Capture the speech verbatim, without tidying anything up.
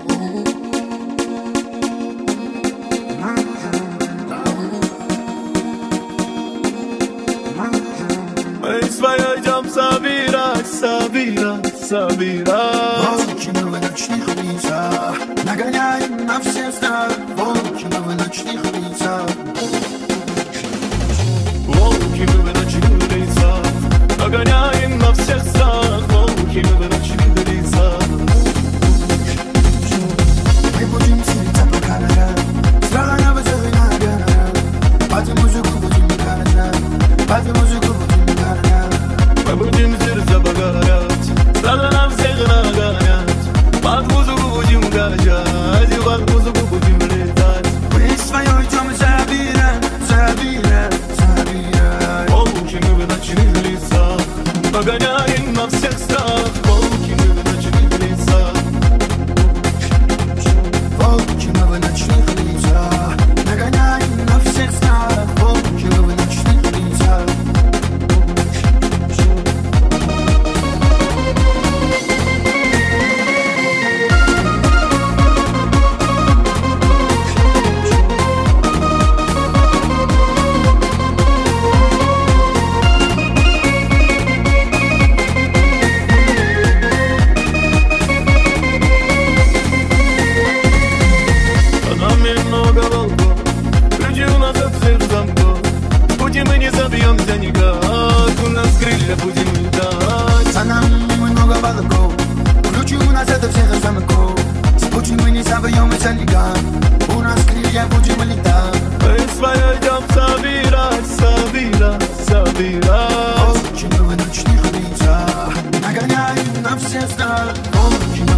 Мы свое идем собирать, собирать, собирать. Волки мы в ночных лицах, нагоняем на все страх. Волки мы в ночных лицах. Волки мы в ночных лицах, нагоняем на всех страх. Волки мы в ночных лицах. Мы будем целиться по камерам, страха на высоты на горах. Под музыку будем городать, под музыку будем городать. Мы будем сердца погорять, страха на всех нагонять. Под музыку будем горять, и под музыку будем летать. Мы свое идем забирать, забирать, забирать. Волки мы в ночных лицах, нагоняем на всех страх. Волки мы в ночных лицах. Волки мы в ночных лицах, нагоняем на всех страх. Волки мы в ночных лицах. Много волков, ключи у нас от всех замков. В пути мы не забьемся никак, у нас крылья будем летать. За нами много волков, ключи у нас от всех замков. С пути мы не забьемся никак, у нас крылья будем летать. Мы свое идем собирать, собирать, собирать. Волки мы в ночных лицах, нагоняем на все страх. Волки